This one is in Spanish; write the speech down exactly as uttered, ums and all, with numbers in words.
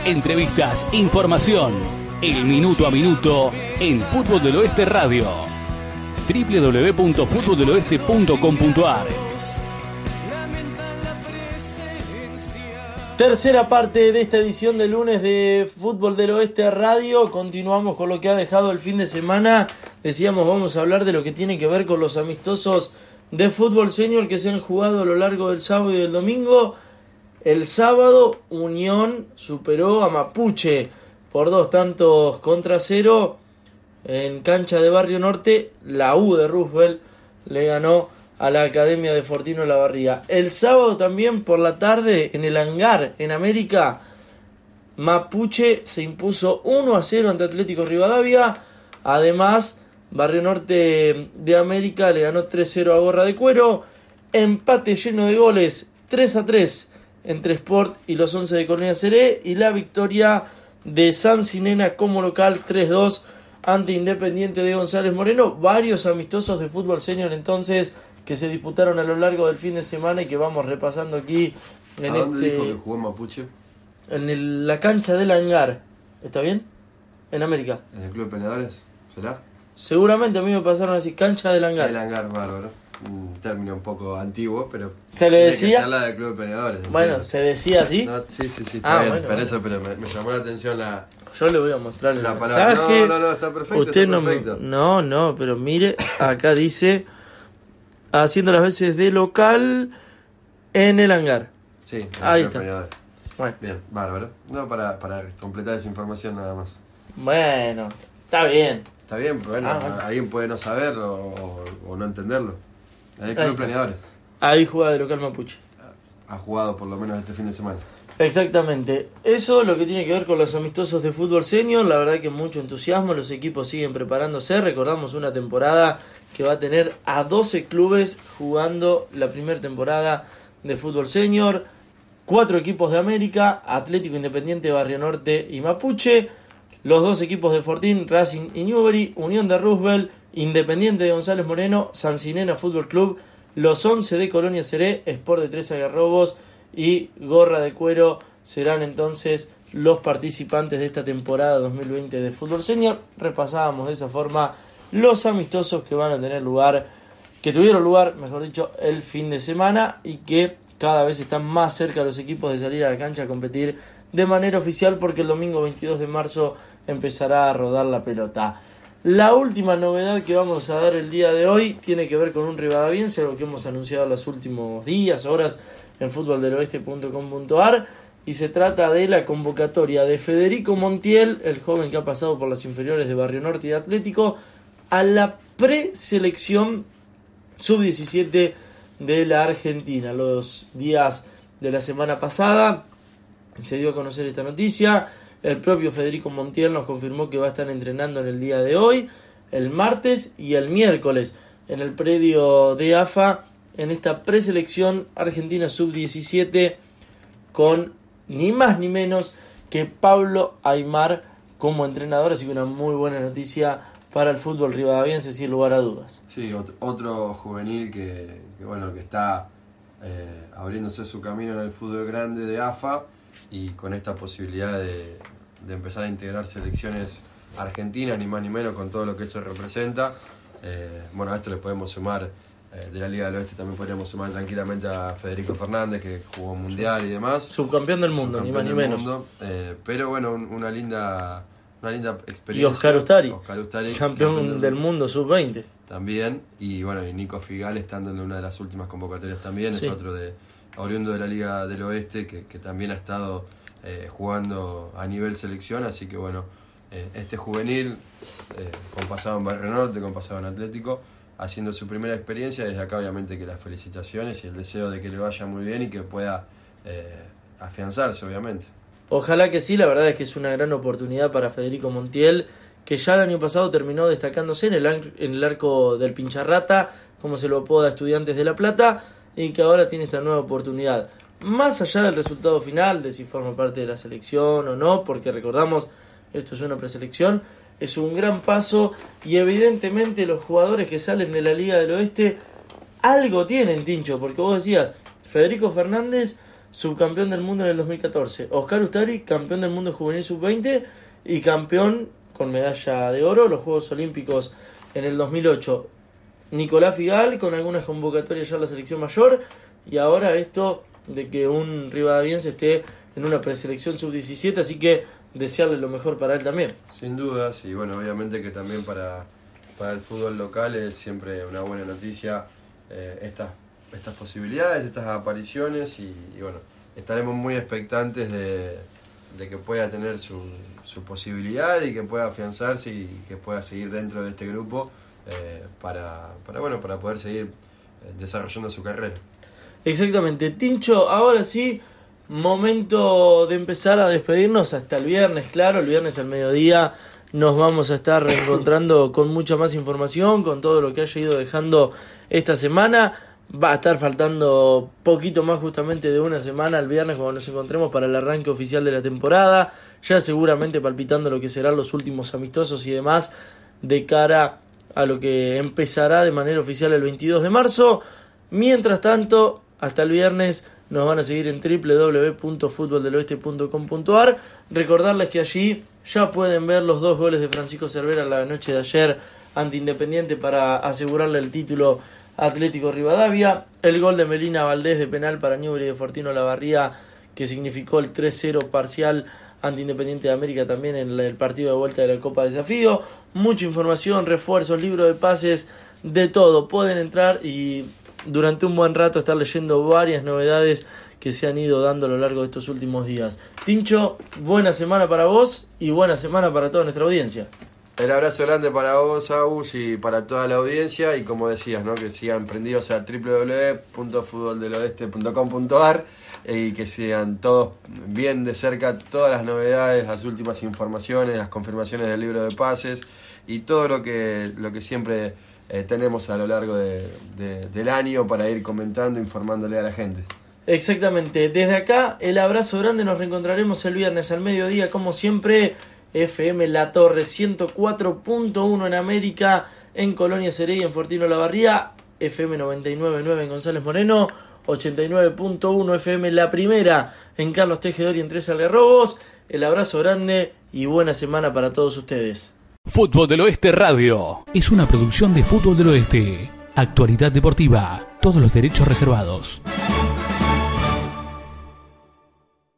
entrevistas, información. El minuto a minuto en Fútbol del Oeste Radio. doble u doble u doble u punto fútbol del oeste punto com punto a r. Tercera parte de esta edición de lunes de Fútbol del Oeste Radio. Continuamos con lo que ha dejado el fin de semana. Decíamos, vamos a hablar de lo que tiene que ver con los amistosos de fútbol senior que se han jugado a lo largo del sábado y del domingo. El sábado, Unión superó a Mapuche por dos tantos contra cero en cancha de Barrio Norte. La U de Roosevelt le ganó a la Academia de Fortino Lavarría. El sábado también por la tarde en el Hangar, en América, Mapuche se impuso uno a cero ante Atlético Rivadavia. Además, Barrio Norte de América le ganó tres cero a Gorra de Cuero. Empate lleno de goles, tres a tres entre Sport y los once de Colonia Seré. Y la victoria de Sancinena como local, tres dos ante Independiente de González Moreno. Varios amistosos de fútbol senior entonces que se disputaron a lo largo del fin de semana y que vamos repasando aquí en ¿A dónde este dijo que jugó en Mapuche? en el, la cancha del Hangar. ¿Está bien? En América. ¿En el Club de Penedores? ¿Será? Seguramente a mí me pasaron así, cancha del Hangar. El Hangar, bárbaro. Un término un poco antiguo, pero... ¿Se le decía? Que la del Club de Penedores. Bueno, ¿entiendes? ¿se decía así? No, sí, sí, sí, está Ah, bien, bueno, pero bueno. eso, pero me, me llamó la atención la... Yo le voy a mostrar el La palabra. mensaje. No, no, no, está perfecto, Usted está no, me- perfecto. no, no, pero mire, acá dice haciendo las veces de local en el Hangar. Sí, en el Ahí Club de está. Penedores. Bueno, Bien, bárbaro. No, para, para completar esa información nada más. bueno, está bien. Está bien, pero bueno, Ah, bueno. alguien puede no saberlo o, o no entenderlo. El Ahí Club de está. Penedores Ahí juega de local Mapuche. ha jugado por lo menos este fin de semana. Exactamente. Eso es lo que tiene que ver con los amistosos de fútbol senior. La verdad que mucho entusiasmo. Los equipos siguen preparándose. Recordamos una temporada que va a tener a doce clubes jugando la primera temporada de fútbol senior. Cuatro equipos de América, Atlético Independiente, Barrio Norte y Mapuche. Los dos equipos de Fortín, Racing y Newbery. Unión de Roosevelt, Independiente de González Moreno, Sancinena Fútbol Club. Los once de Colonia Seré, Sport de Tres Algarrobos y Gorra de Cuero serán entonces los participantes de esta temporada dos mil veinte de fútbol senior. Repasábamos de esa forma los amistosos que van a tener lugar, que tuvieron lugar, mejor dicho, el fin de semana y que cada vez están más cerca los equipos de salir a la cancha a competir de manera oficial porque el domingo veintidós de marzo empezará a rodar la pelota. La última novedad que vamos a dar el día de hoy tiene que ver con un rivadaviense, algo que hemos anunciado en los últimos días, horas en fútbol del oeste punto com punto a r, y se trata de la convocatoria de Federico Montiel, el joven que ha pasado por las inferiores de Barrio Norte y de Atlético, a la preselección sub diecisiete de la Argentina. Los días de la semana pasada se dio a conocer esta noticia. El propio Federico Montiel nos confirmó que va a estar entrenando en el día de hoy, el martes y el miércoles en el predio de A F A en esta preselección argentina sub diecisiete con ni más ni menos que Pablo Aimar como entrenador, así que una muy buena noticia para el fútbol rivadaviense sin lugar a dudas. Sí, otro, otro juvenil que, que bueno que está eh, abriéndose su camino en el fútbol grande de A F A y con esta posibilidad de, de empezar a integrar selecciones argentinas, ni más ni menos, con todo lo que eso representa. Eh, bueno, a esto le podemos sumar, eh, de la Liga del Oeste también podríamos sumar tranquilamente a Federico Fernández, que jugó mundial y demás. Subcampeón del mundo, ni más ni menos. Mundo, eh, pero bueno, un, una linda una linda experiencia. Y Oscar Ustari, Oscar Ustari campeón, campeón del mundo sub veinte. También, y bueno, y Nico Figal estando en una de las últimas convocatorias también, sí. Es otro de oriundo de la Liga del Oeste que, que también ha estado eh, jugando a nivel selección, así que bueno, eh, este juvenil, eh, con pasado en Barrio Norte, con pasado en Atlético, haciendo su primera experiencia. Desde acá obviamente que las felicitaciones y el deseo de que le vaya muy bien y que pueda eh, afianzarse obviamente. Ojalá que sí, la verdad es que es una gran oportunidad para Federico Montiel, que ya el año pasado terminó destacándose en el, en el arco del Pincharrata, como se lo apoda Estudiantes de La Plata, y que ahora tiene esta nueva oportunidad. Más allá del resultado final, de si forma parte de la selección o no, porque recordamos, esto es una preselección, es un gran paso y evidentemente los jugadores que salen de la Liga del Oeste algo tienen, Tincho, porque vos decías, Federico Fernández subcampeón del mundo en el dos mil catorce. Oscar Ustari, campeón del mundo juvenil sub veinte y campeón con medalla de oro los Juegos Olímpicos en el dos mil ocho. Nicolás Figal con algunas convocatorias ya a la selección mayor, y ahora esto de que un rivadaviense esté en una preselección sub diecisiete, así que desearle lo mejor para él también. Sin dudas, y bueno, obviamente que también para, para el fútbol local es siempre una buena noticia eh, estas, estas posibilidades, estas apariciones, y, y bueno, estaremos muy expectantes de, de que pueda tener su, su posibilidad y que pueda afianzarse y que pueda seguir dentro de este grupo eh, para, para, bueno, para poder seguir eh, desarrollando su carrera. Exactamente. Tincho, ahora sí, momento de empezar a despedirnos hasta el viernes, claro, el viernes al mediodía nos vamos a estar reencontrando con mucha más información, con todo lo que haya ido dejando esta semana. Va a estar faltando poquito más justamente de una semana el viernes cuando nos encontremos para el arranque oficial de la temporada, ya seguramente palpitando lo que serán los últimos amistosos y demás de cara a lo que empezará de manera oficial el veintidós de marzo. Mientras tanto, hasta el viernes nos van a seguir en doble u doble u doble u punto fútbol del oeste punto com punto a r. Recordarles que allí ya pueden ver los dos goles de Francisco Cervera la noche de ayer ante Independiente para asegurarle el título Atlético Rivadavia. El gol de Melina Valdés de penal para Newbery de Fortino Lavarría, que significó el tres cero parcial ante Independiente de América también en el partido de vuelta de la Copa Desafío. Mucha información, refuerzos, libro de pases, de todo. Pueden entrar y durante un buen rato estar leyendo varias novedades que se han ido dando a lo largo de estos últimos días. Tincho, buena semana para vos y buena semana para toda nuestra audiencia. El abrazo grande para vos, Agus, y para toda la audiencia, y como decías, ¿no?, que sigan prendidos a doble u doble u doble u punto fútbol del oeste punto com punto a r y que sigan todos bien de cerca todas las novedades, las últimas informaciones, las confirmaciones del libro de pases y todo lo que, lo que siempre eh, tenemos a lo largo de, de, del año para ir comentando, informándole a la gente. Exactamente, desde acá el abrazo grande, nos reencontraremos el viernes al mediodía como siempre. F M La Torre ciento cuatro punto uno en América, en Colonia Cerey, en Fortino Lavarría, F M noventa y nueve punto nueve en González Moreno, ochenta y nueve punto uno F M La Primera en Carlos Tejedor y en Tres Algarrobos. El abrazo grande y buena semana para todos ustedes. Fútbol del Oeste Radio es una producción de Fútbol del Oeste. Actualidad deportiva, todos los derechos reservados.